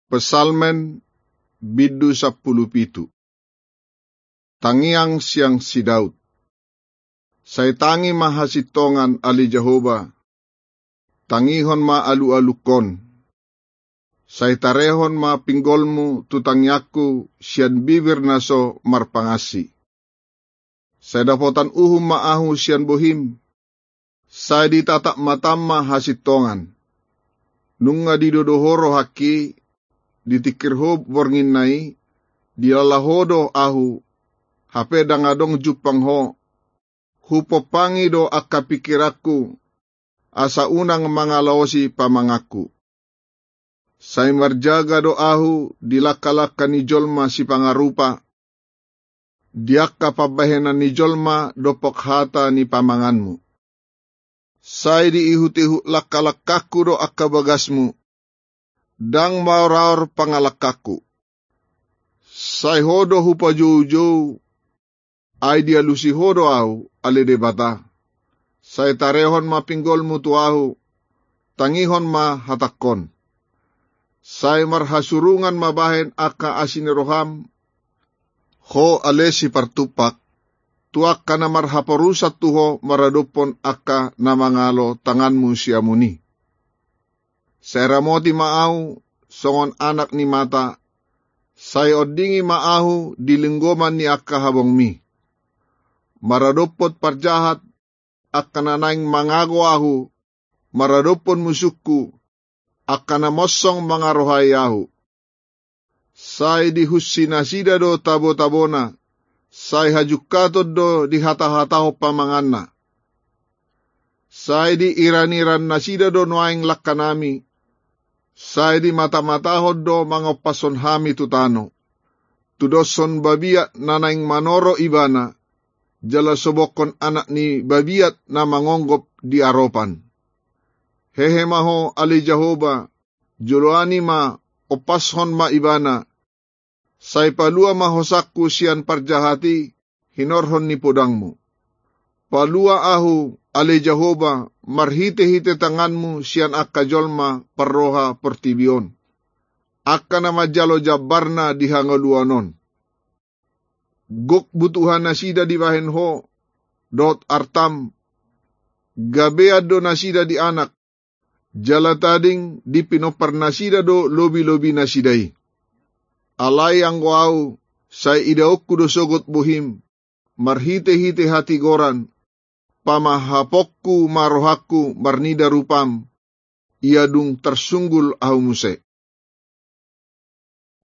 Pesalmen bidu 17. Tangiang siang si Daud. Say tangi mahasitongan ali Jehova. Tangihon ma alu-alukon. Say tarehon ma pinggolmu tutangyaku sian bibir naso marpangasi. Say dapotan uhum maahu sian bohim. Say ditatak matama hasitongan. Nunga didodohoro haki. Ditikirho bornginai, dialahodo ahu, hape dangadong jupangho, hupopangi do akapikiraku, asa unang mga laosi pamangaku. Say marjaga do ahu, dilakalaka ni jolma si pangarupa, diaka pabahenan ni jolma do pokhata ni pamanganmu. Say diihutihu lakalakaku do akabagasmu, dang mauraur pangalakaku. Say hodo hupa jow-jow, ay dia lusi hodo au alede bata. Say tarehon ma pinggol mutu au, tangihon ma hatakon. Say marhasurungan mabahen aka asiniroham, ho alesi partupak, tuak kana marhaparusat tuho maradupon aka namangalo tanganmu siamuni. Seramoti maahu, songon anak ni mata, say odingi maahu dilinggoman ni akka habong mi. Maradopot parjahat, akka nanaing mangago ahu, maradopon musukku, akka namosong mga rohay ahu. Say dihusinasida do tabo-tabona, say hajukatod do dihata-hataho pamanganna. Say di iran-iran nasida do noaing lakanami, say di mata-matahod do mga pason hami tutano. Tudoson babiat nanaing manoro ibana, jala sobokon anak ni babiat na mangonggop di aropan. Hehe maho ali Jehova, juluani ma opashon ma ibana, say palua mahosakku sian parjahati, hinorhon ni podangmu. Palua ahu, ali Jehova, marhite-hite tanganmu sian akka jolma parroha pertibion. Akka nama jalo jabarna dihangaluanon. Gok butuhan nasida di bahenho, dot artam, gabead do nasida di anak, jala tading di pinopar nasida do lobi-lobi nasidai. Alay ang wau, say idaokku do sogot buhim, marhite-hite hati goran, pamahapokku marohaku marnida rupam, iadung tersunggul ahu muse.